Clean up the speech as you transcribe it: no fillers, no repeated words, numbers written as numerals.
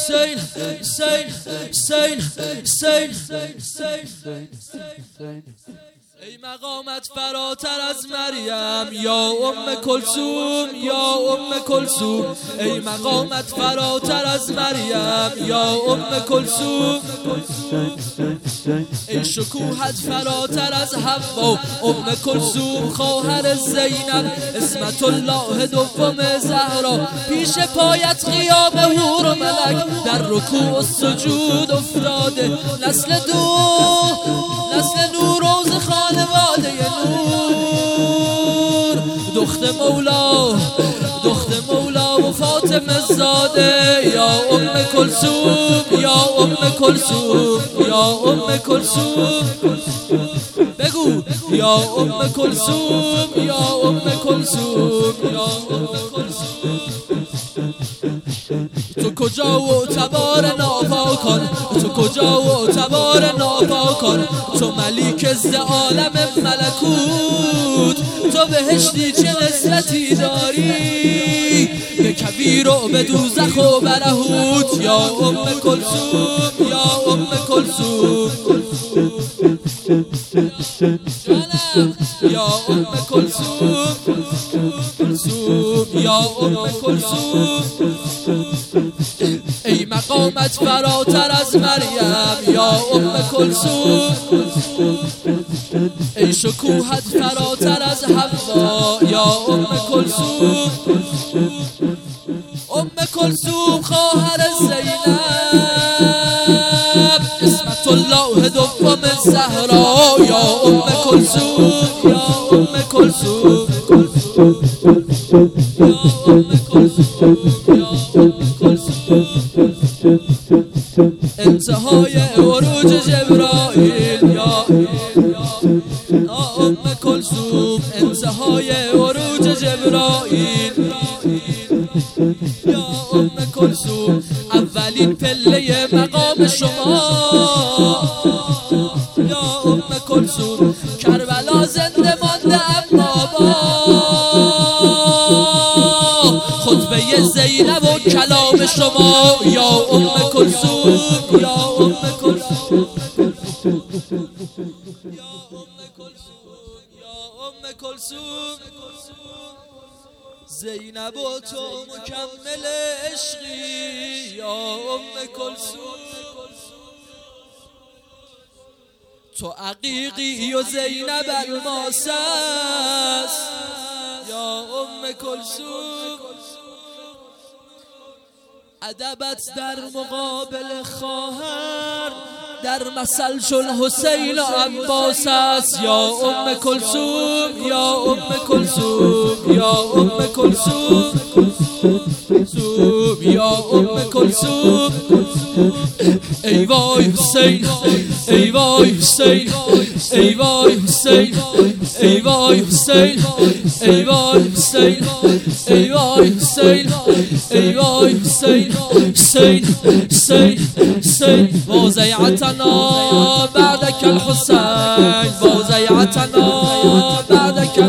ای مقامت فراتر از مریم یا ام کلثوم یا ام کلثوم، ای مقامت فراتر از مریم یا ام کلثوم، ای شکوهت فراتر از حوا ام کلثوم، خواهر زینب اسمت الله دوم زهرا، پیش پایت قیام حور و ملک در رکوع و سجود افتاده، نسل نور روز خانواده نور، دخت مولا و فاطمه زاده یا ام کلثوم یا ام کلثوم یا ام کلثوم، بگو یا ام کلثوم یا ام کلثوم یا ام کلثوم. تو کجا و تبار ناپاکان، تو کجا و تبار ناپاکان، تو ملیک ز عالم ملکوت، تو بهشتی چه نسبتی داری به کبیر و به دوزخ و برهوت یا ام کلثوم یا ام کلثوم، جانم یا ام کلثوم یا ام کلثوم، ای مقامت فراتر از مریم یا ام کلثوم، ای شکوهت فراتر از حوا یا ام کلثوم، ام کلثوم خواهر زینب اسمت الله دوم زهرا یا ام کلثوم یا ام کلثوم یا ام کلثوم یا ام کلثوم، انتهای عروج جبرائیل یا ام کلثوم، انتهای عروج جبرائیل یا ام کلثوم، اولین پله مقام شما یا ام کلثوم، کربلا زنده مانده اما با خطبه زینب و کلام شما یا ام کلثوم یا ام کلثوم یا ام کلثوم یا ام کلثوم، زینب و تو مکمل عشقی یا ام کلثوم، تو عقیقی و زینب الماس است یا ام کلثوم، ادبت در مقابل خواهر در مثل چون حسین و عباس است یا ام کلثوم یا ام کلثوم یا ام کلثوم یا ام کلثوم، ای وای حسین ای وای حسین ای وای حسین ای وای حسین ای وای حسین ای وای حسین ای وای حسین حسین حسین حسین، وضيعتنا بعدك الحسين وضيعتنا بعدك